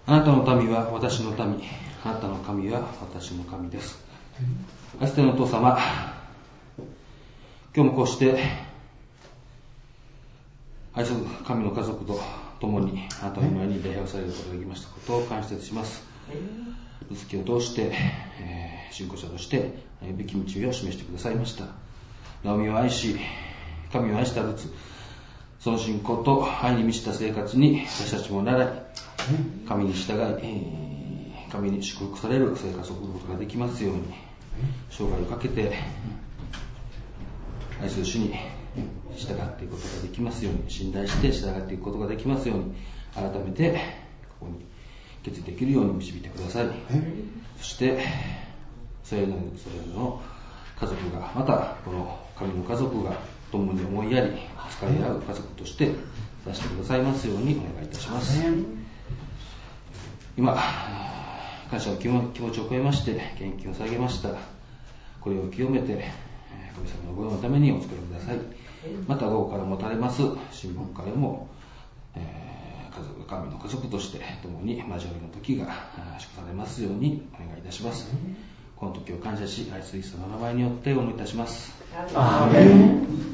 あなたの民は私の民、あなたの神は私の神です。愛するお父様、今日もこうして愛する神の家族と共にあなたの前に礼拝をされることができましたことを感謝します。ルツキを通して、信仰者として歩むべき道を示してくださいました。ナオミを愛し、神を愛したルツ、その信仰と愛に満ちた生活に私たちも習い、神に従い、神に祝福される生活を送ることができますように、生涯をかけて愛する主に従っていくことができますように、信頼して従っていくことができますように、改めてここに決意できるように導いてください。そしてそれぞれの家族が、またこの神の家族が共に思いやり使い合う家族として出してくださいますようにお願いいたします。今感謝の気持ちを超えまして献金を下げました。これを清めて神様の御用のためにお作りください。また午後から持たれます新聞会も、神の家族として共に交わりの時が祝されますようにお願いいたします。この時を感謝し、愛するイエスの名前によってお祈りいたします。アーメン。